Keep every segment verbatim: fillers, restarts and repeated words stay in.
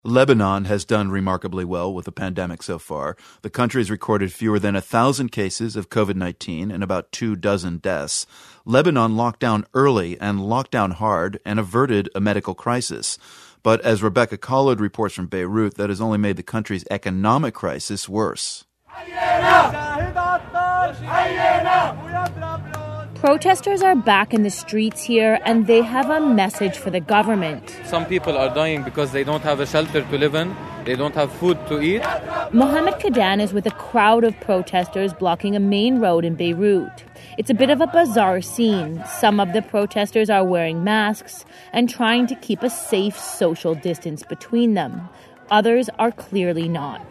Lebanon has done remarkably well with the pandemic so far. The country has recorded fewer than a thousand cases of covid nineteen and about two dozen deaths. Lebanon locked down early and locked down hard and averted a medical crisis. But as Rebecca Collard reports from Beirut, that has only made the country's economic crisis worse. Protesters are back in the streets here, and they have a message for the government. Some people are dying because they don't have a shelter to live in. They don't have food to eat. Mohammed Kadan is with a crowd of protesters blocking a main road in Beirut. It's a bit of a bizarre scene. Some of the protesters are wearing masks and trying to keep a safe social distance between them. Others are clearly not.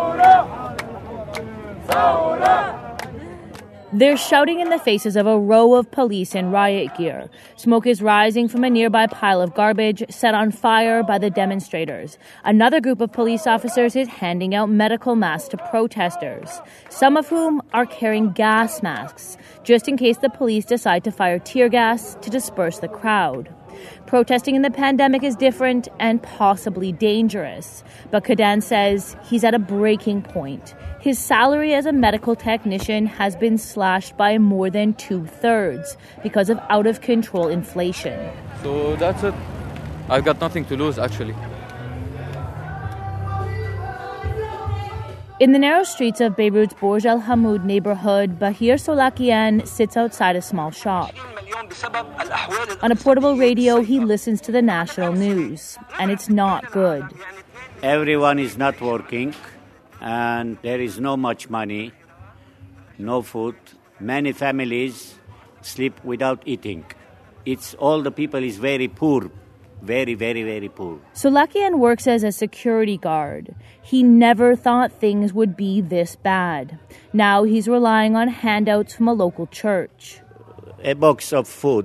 They're shouting in the faces of a row of police in riot gear. Smoke is rising from a nearby pile of garbage set on fire by the demonstrators. Another group of police officers is handing out medical masks to protesters, some of whom are carrying gas masks, just in case the police decide to fire tear gas to disperse the crowd. Protesting in the pandemic is different and possibly dangerous, but Kadan says he's at a breaking point. His salary as a medical technician has been slashed by more than two-thirds because of out-of-control inflation. So that's it. I've got nothing to lose, actually. In the narrow streets of Beirut's Burj Al Hamoud neighborhood, Bahir Solakian sits outside a small shop. On a portable radio, he listens to the national news, and it's not good. Everyone is not working, and there is no much money, no food. Many families sleep without eating. It's all the people is very poor, very, very, very poor. Solakian works as a security guard. He never thought things would be this bad. Now he's relying on handouts from a local church. A box of food,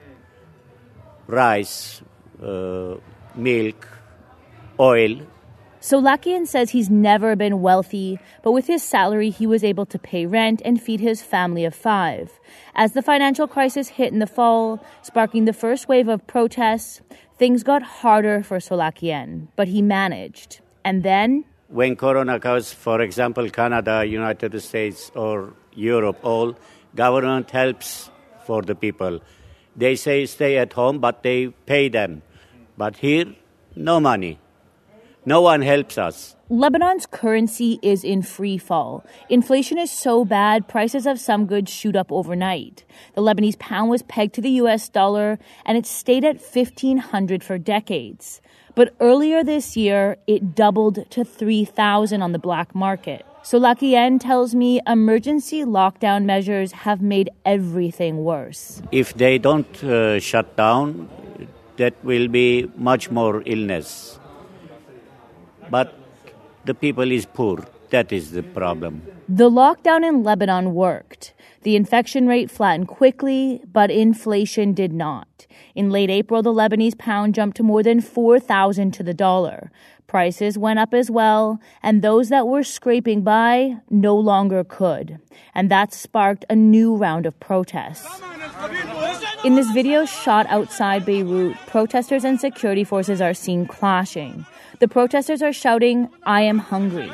rice, uh, milk, oil. Solakian says he's never been wealthy, but with his salary, he was able to pay rent and feed his family of five. As the financial crisis hit in the fall, sparking the first wave of protests, things got harder for Solakian, but he managed. And then, when Corona comes, for example, Canada, United States, or Europe, all government helps for the people. They say stay at home, but they pay them. But here, no money. No one helps us. Lebanon's currency is in free fall. Inflation is so bad, prices of some goods shoot up overnight. The Lebanese pound was pegged to the U S dollar, and it stayed at fifteen hundred for decades. But earlier this year, it doubled to three thousand on the black market. Solakian tells me emergency lockdown measures have made everything worse. If they don't uh, shut down, that will be much more illness. But the people is poor. That is the problem. The lockdown in Lebanon worked. The infection rate flattened quickly, but inflation did not. In late April, the Lebanese pound jumped to more than four thousand to the dollar. Prices went up as well, and those that were scraping by no longer could. And that sparked a new round of protests. In this video shot outside Beirut, protesters and security forces are seen clashing. The protesters are shouting, "I am hungry."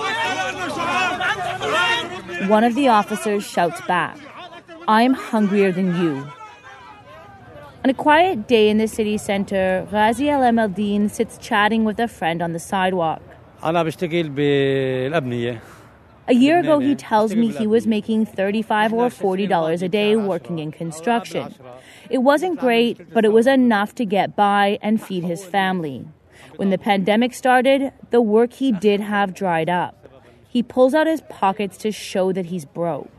One of the officers shouts back, "I am hungrier than you." On a quiet day in the city center, Ghazi Alem Al-Din sits chatting with a friend on the sidewalk. A year ago, he tells me he was making thirty-five or forty dollars a day working in construction. It wasn't great, but it was enough to get by and feed his family. When the pandemic started, the work he did have dried up. He pulls out his pockets to show that he's broke.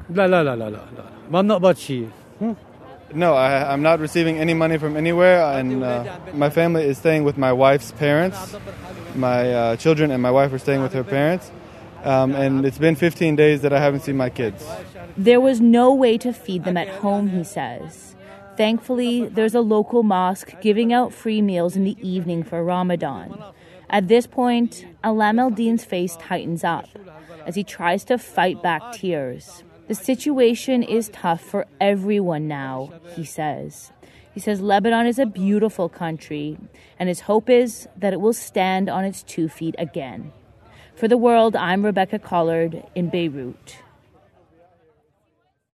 No, I, I'm not receiving any money from anywhere, and uh, my family is staying with my wife's parents. My uh, children and my wife are staying with her parents, um, and it's been fifteen days that I haven't seen my kids. There was no way to feed them at home, he says. Thankfully, there's a local mosque giving out free meals in the evening for Ramadan. At this point, Alem Al-Din's face tightens up as he tries to fight back tears. The situation is tough for everyone now, he says. He He says Lebanon is a beautiful country, and his hope is that it will stand on its two feet again. For The World, I'm Rebecca Collard in Beirut.